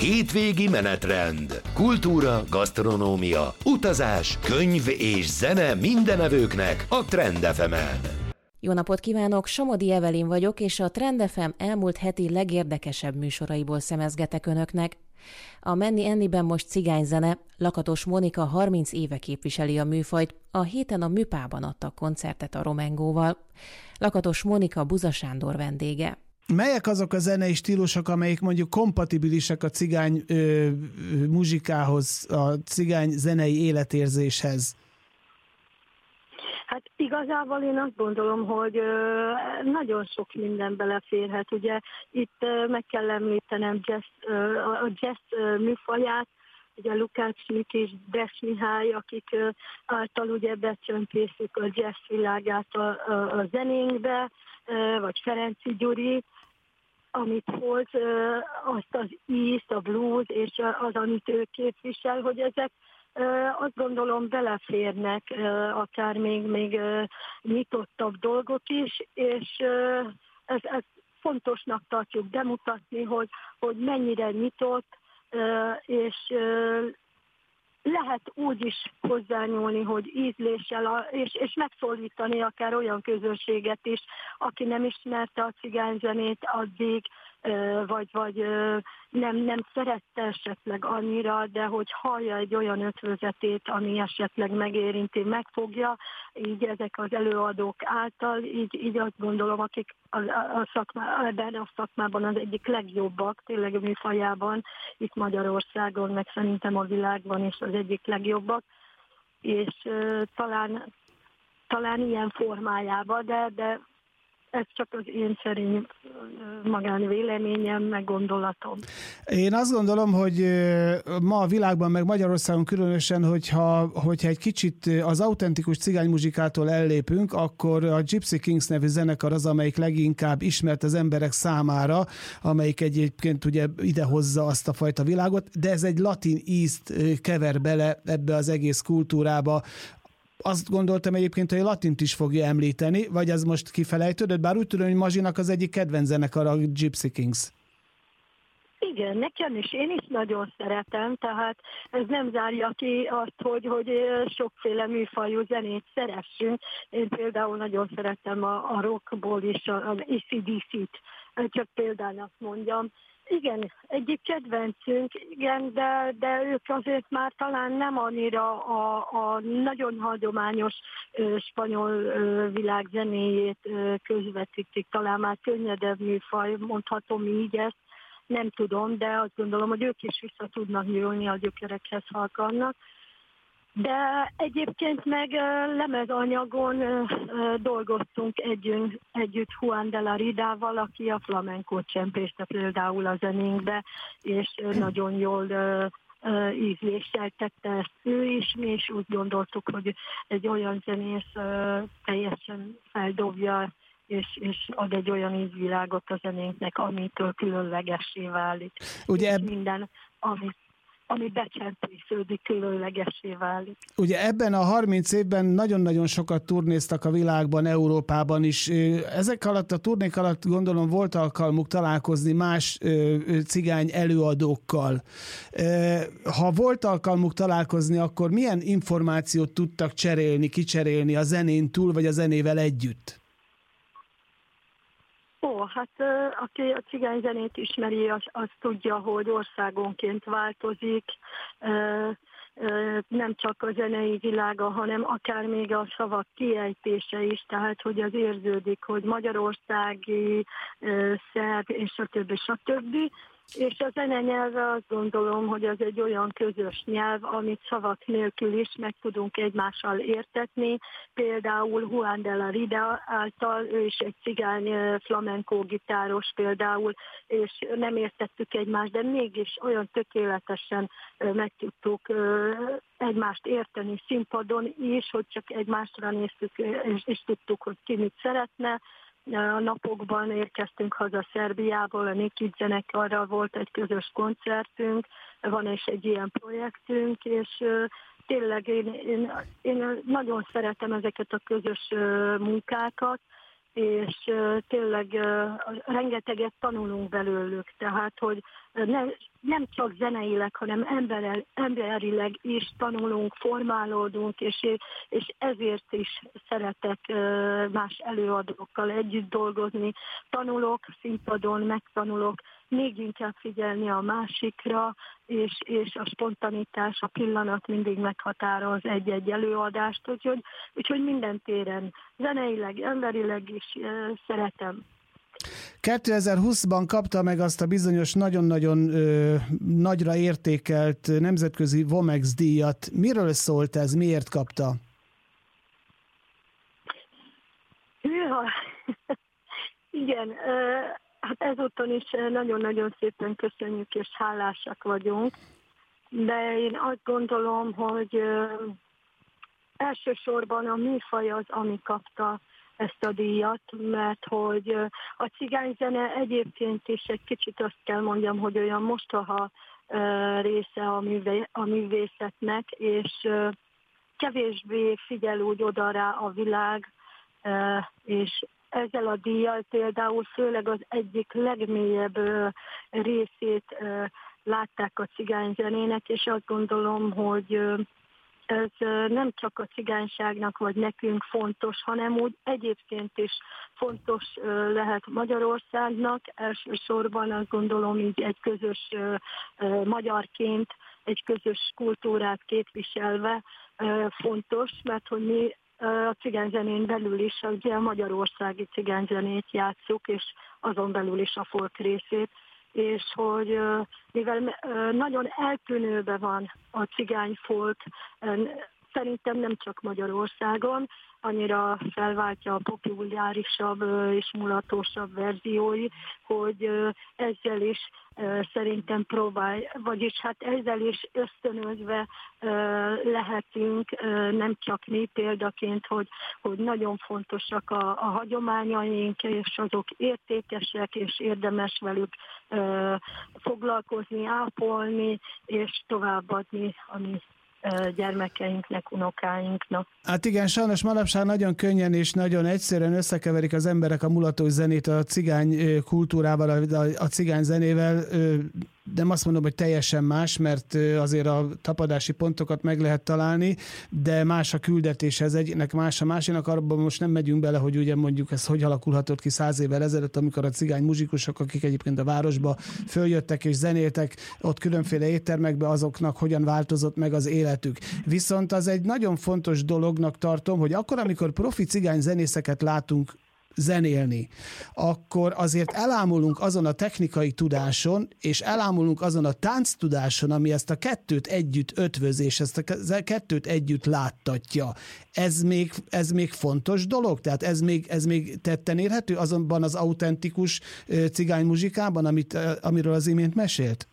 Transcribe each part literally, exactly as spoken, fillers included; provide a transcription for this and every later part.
Hétvégi menetrend. Kultúra, gasztronómia, utazás, könyv és zene mindenevőknek a Trend ef emen. Jó napot kívánok, Somodi Evelin vagyok, és a Trend ef em elmúlt heti legérdekesebb műsoraiból szemezgetek önöknek. A Menni Enniben most cigányzene, Lakatos Monika harminc éve képviseli a műfajt, a héten a Műpában adtak koncertet a Romengóval. Lakatos Monika Buza Sándor vendége. Melyek azok a zenei stílusok, amelyik mondjuk kompatibilisek a cigány ö, muzsikához, a cigány zenei életérzéshez? Hát igazából én azt gondolom, hogy nagyon sok minden beleférhet. Ugye itt meg kell említenem jazz, a jazz műfaját, ugye Lukács Schmidt és Bes Mihály, akik által ugye becsempészik a jazz világát a, a, a zenénkbe, vagy Ferenci Gyuri, amit hoz, azt az ízt, a blues, és az, amit ő képvisel, hogy ezek azt gondolom beleférnek akár még, még nyitottabb dolgok is, és ez, ez fontosnak tartjuk bemutatni, hogy, hogy mennyire nyitott, és lehet úgy is hozzányúlni, hogy ízléssel, és, és megszólítani akár olyan közönséget is, aki nem ismerte a cigányzenét addig, vagy, vagy nem, nem szerette esetleg annyira, de hogy hallja egy olyan ötvözetét, ami esetleg megérinti, megfogja, így ezek az előadók által, így, így azt gondolom, akik a, a szakmá, ebben a szakmában az egyik legjobbak, tényleg a műfajában, itt Magyarországon, meg szerintem a világban is az egyik legjobbak, és uh, talán, talán ilyen formájában, de, de ez csak az én szerint magánvéleményem, meg gondolatom. Én azt gondolom, hogy ma a világban, meg Magyarországon különösen, hogyha, hogyha egy kicsit az autentikus cigánymuzsikától ellépünk, akkor a Gypsy Kings nevű zenekar az, amelyik leginkább ismert az emberek számára, amelyik egyébként ugye idehozza azt a fajta világot, de ez egy latin ízt kever bele ebbe az egész kultúrába. Azt gondoltam egyébként, hogy a latint is fogja említeni, vagy az most kifelejtődött, bár úgy tudom, hogy Mazsinak az egyik kedvenc zenekar a Gypsy Kings. Igen, nekem is, én is nagyon szeretem, tehát ez nem zárja ki azt, hogy, hogy sokféle műfajú zenét szeressünk. Én például nagyon szeretem a, a rockból is, az á cé dé cét, csak példának mondjam. Igen, egyik kedvencünk, igen, de, de ők azért már talán nem annyira a, a nagyon hagyományos ö, spanyol ö, világ zenéjét ö, közvetítik, talán már könnyedebb műfaj, mondhatom így ezt, nem tudom, de azt gondolom, hogy ők is vissza tudnak nyúlni a gyökerekhez, ha akarnak. De egyébként meg lemezanyagon dolgoztunk együtt, együtt Juan de la Ridával, aki a flamencót csempészte például a zenénkbe, és nagyon jól ízléssel tette ezt ő is, mi is úgy gondoltuk, hogy egy olyan zenész teljesen feldobja, és, és ad egy olyan ízvilágot a zenénknek, amitől különlegessé válik. Ugye eb... minden, amit ami becsempésződik, különlegessé válik. Ugye ebben a harminc évben nagyon-nagyon sokat turnéztak a világban, Európában is. Ezek alatt a turnék alatt gondolom volt alkalmuk találkozni más cigány előadókkal. Ha volt alkalmuk találkozni, akkor milyen információt tudtak cserélni, kicserélni a zenén túl, vagy a zenével együtt? Ó, hát aki a cigányzenét ismeri, az, az tudja, hogy országonként változik, nem csak a zenei világa, hanem akár még a szavak kiejtése is, tehát hogy az érződik, hogy magyarországi, szerb, és a többi, és a többi. És a zenenyelve azt gondolom, hogy az egy olyan közös nyelv, amit szavak nélkül is meg tudunk egymással értetni. Például Juan de la Rida által, ő is egy cigány flamenco gitáros például, és nem értettük egymást, de mégis olyan tökéletesen meg tudtuk egymást érteni színpadon is, hogy csak egymásra néztük, és, és tudtuk, hogy ki mit szeretne. A napokban érkeztünk haza Szerbiából, a Nikit zenekarral volt egy közös koncertünk, van is egy ilyen projektünk, és tényleg én, én, én nagyon szeretem ezeket a közös munkákat, és tényleg rengeteget tanulunk belőlük, tehát hogy ne, nem csak zeneileg, hanem emberel, emberileg is tanulunk, formálódunk, és, és ezért is szeretek más előadókkal együtt dolgozni. Tanulok színpadon, megtanulok még inkább figyelni a másikra, és, és a spontanitás, a pillanat mindig meghatároz egy-egy előadást, úgyhogy, úgyhogy minden téren, zeneileg, emberileg is szeretem. kétezer-húszban kapta meg azt a bizonyos nagyon-nagyon ö, nagyra értékelt nemzetközi Vomex díjat. Miről szólt ez? Miért kapta? Ja, igen, ö, hát ezúton is nagyon-nagyon szépen köszönjük és hálásak vagyunk, de én azt gondolom, hogy ö, elsősorban a műfaj az, ami kapta ezt a díjat, mert hogy a cigányzene egyébként is egy kicsit azt kell mondjam, hogy olyan mostoha része a, művé, a művészetnek, és kevésbé figyel úgy oda rá a világ, és ezzel a díjjal például főleg az egyik legmélyebb részét látták a cigányzenének, és azt gondolom, hogy ez nem csak a cigányságnak vagy nekünk fontos, hanem úgy egyébként is fontos lehet Magyarországnak. Elsősorban azt gondolom, így egy közös magyarként, egy közös kultúrát képviselve fontos, mert hogy mi a cigányzenén belül is ugye a magyarországi cigányzenét játsszuk, és azon belül is a folk részét, és hogy mivel nagyon eltűnőben van a cigány folk, szerintem nem csak Magyarországon, annyira felváltja a populárisabb és mulatósabb verziói, hogy ezzel is szerintem próbálj, vagyis hát ezzel is ösztönözve lehetünk, nem csak mi példaként, hogy, hogy nagyon fontosak a, a hagyományaink, és azok értékesek, és érdemes velük foglalkozni, ápolni, és továbbadni a mi gyermekeinknek, unokáinknak. Hát igen, sajnos manapság nagyon könnyen és nagyon egyszerűen összekeverik az emberek a mulatós zenét a cigány kultúrával, a cigány zenével. Nem azt mondom, hogy teljesen más, mert azért a tapadási pontokat meg lehet találni, de más a küldetéshez, egynek más a másinak, abban most nem megyünk bele, hogy ugye mondjuk ez hogy alakulhatott ki száz évvel ezelőtt, amikor a cigány muzsikusok, akik egyébként a városba följöttek és zenéltek ott különféle éttermekbe, azoknak hogyan változott meg az életük. Viszont az egy nagyon fontos dolognak tartom, hogy akkor, amikor profi cigány zenészeket látunk zenélni, akkor azért elámulunk azon a technikai tudáson, és elámulunk azon a tánctudáson, ami ezt a kettőt együtt ötvöz, és ezt a kettőt együtt láttatja. Ez még, ez még fontos dolog? Tehát ez még, ez még tetten érhető azonban az autentikus cigány muzsikában, amit, amiről az imént mesélt?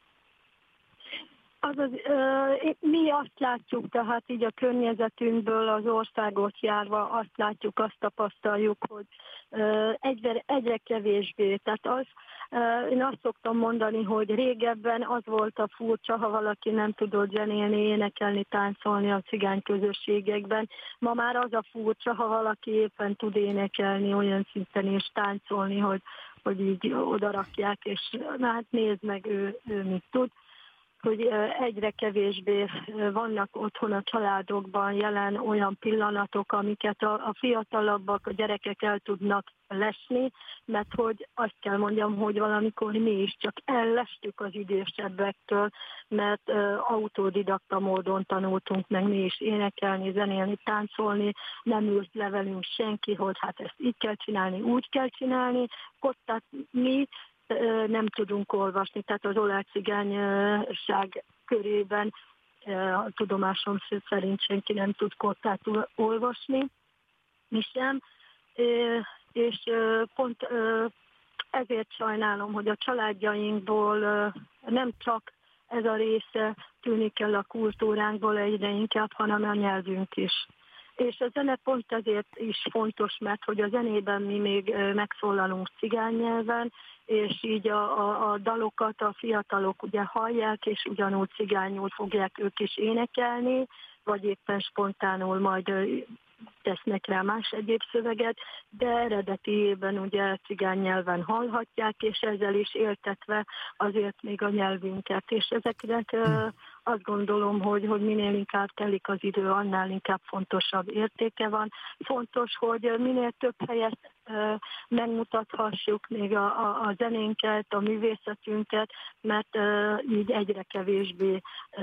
Azaz, mi azt látjuk, tehát így a környezetünkből az országot járva azt látjuk, azt tapasztaljuk, hogy egyre, egyre kevésbé. Tehát az, én azt szoktam mondani, hogy régebben az volt a furcsa, ha valaki nem tudott zenélni, énekelni, táncolni a cigány közösségekben. Ma már az a furcsa, ha valaki éppen tud énekelni olyan szinten és táncolni, hogy, hogy így odarakják, és na hát nézd meg, ő, ő mit tud. Hogy egyre kevésbé vannak otthon a családokban jelen olyan pillanatok, amiket a, a fiatalabbak, a gyerekek el tudnak lesni, mert hogy azt kell mondjam, hogy valamikor mi is csak ellestük az idősebbektől, mert uh, autodidakta módon tanultunk meg mi is énekelni, zenélni, táncolni, nem ült le velünk senki, hogy hát ezt így kell csinálni, úgy kell csinálni, kottát mi nem tudunk olvasni, tehát az oláh cigányság körében a tudomásom szerint senki nem tud kottát olvasni, mi sem, és pont ezért sajnálom, hogy a családjainkból nem csak ez a része tűnik el a kultúránkból egyre inkább, hanem a nyelvünk is. És a zene pont ezért is fontos, mert hogy a zenében mi még megszólalunk cigány nyelven, és így a, a, a dalokat a fiatalok ugye hallják, és ugyanúgy cigányul fogják ők is énekelni, vagy éppen spontánul majd tesznek rá más egyéb szöveget, de eredetiében ugye cigány nyelven hallhatják, és ezzel is éltetve azért még a nyelvünket. És ezeknek azt gondolom, hogy, hogy minél inkább telik az idő, annál inkább fontosabb értéke van. Fontos, hogy minél több helyet megmutathassuk még a, a, a zenénket, a művészetünket, mert így egyre kevésbé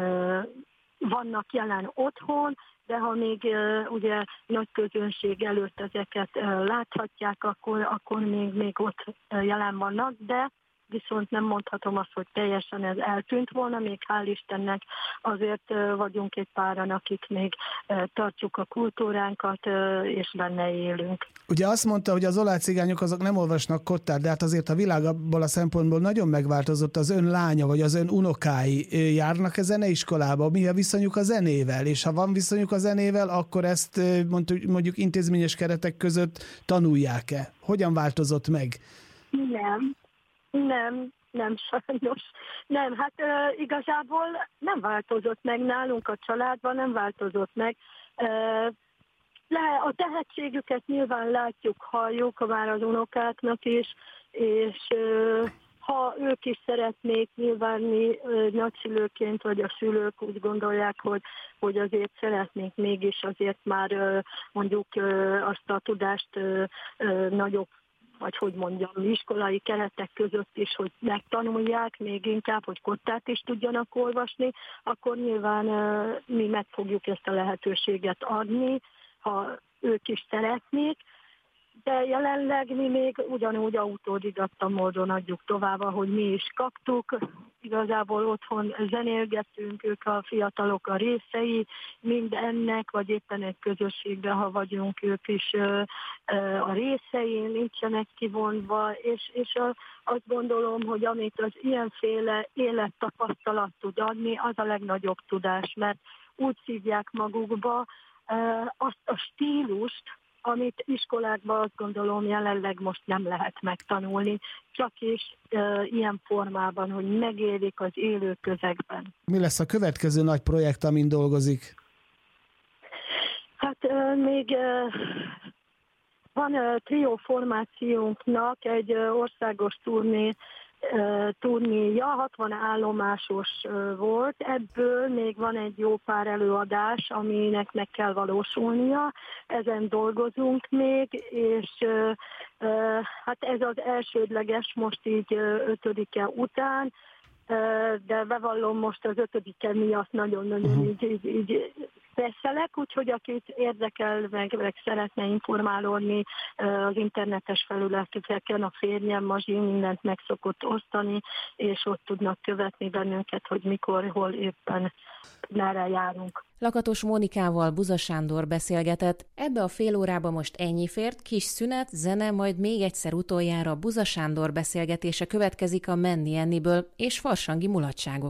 vannak jelen otthon, de ha még uh, ugye nagy közönség előtt ezeket uh, láthatják, akkor, akkor még, még ott uh, jelen vannak, de viszont nem mondhatom azt, hogy teljesen ez eltűnt volna, még hál' Istennek azért uh, vagyunk egy páran, akik még uh, tartjuk a kultúránkat, uh, és benne élünk. Ugye azt mondta, hogy az oláh cigányok azok nem olvasnak Kottár, de hát azért a világ abból a szempontból nagyon megváltozott. Az ön lánya, vagy az ön unokái járnak a zeneiskolába? Mi a viszonyuk a zenével? És ha van viszonyuk a zenével, akkor ezt mondjuk intézményes keretek között tanulják-e? Hogyan változott meg? Nem, nem, nem sajnos. Nem, hát uh, igazából nem változott meg nálunk a családban, nem változott meg. Uh, Le, a tehetségüket nyilván látjuk, halljuk már az unokáknak is, és uh, ha ők is szeretnék, nyilván mi uh, nagyszülőként, vagy a szülők úgy gondolják, hogy, hogy azért szeretnék mégis azért már uh, mondjuk uh, azt a tudást uh, uh, nagyobb, vagy hogy mondjam, iskolai keretek között is, hogy megtanulják még inkább, hogy Kottárt is tudjanak olvasni, akkor nyilván uh, mi meg fogjuk ezt a lehetőséget adni, ha ők is szeretnék, de jelenleg mi még ugyanúgy autodidakta módon adjuk tovább, ahogy mi is kaptuk. Igazából otthon zenélgetünk, ők a fiatalok a részei, mind ennek, vagy éppen egy közösségben, ha vagyunk, ők is a részei, nincsenek kivonva, és, és azt gondolom, hogy amit az ilyenféle élettapasztalat tud adni, az a legnagyobb tudás, mert úgy szívják magukba, azt a stílust, amit iskolákban azt gondolom jelenleg most nem lehet megtanulni, csak is e, ilyen formában, hogy megélik az élő közegben. Mi lesz a következő nagy projekt, amin dolgozik? Hát e, még e, van e, trió formációnknak egy e, országos turné, turnéja, hatvan állomásos volt, ebből még van egy jó pár előadás, aminek meg kell valósulnia, ezen dolgozunk még, és hát ez az elsődleges most így ötödike után, de bevallom most az ötödike miatt nagyon-nagyon így, így, így beszélek, úgyhogy akit érdekel, meg, meg szeretne informálódni az internetes felületeken, a férjem, Mazsi mindent meg szokott osztani, és ott tudnak követni bennünket, hogy mikor, hol éppen merre járunk. Lakatos Mónikával Buza Sándor beszélgetett. Ebbe a fél órába most ennyi fért, kis szünet, zene, majd még egyszer utoljára Buza Sándor beszélgetése következik a Menni Enniből és farsangi mulatságok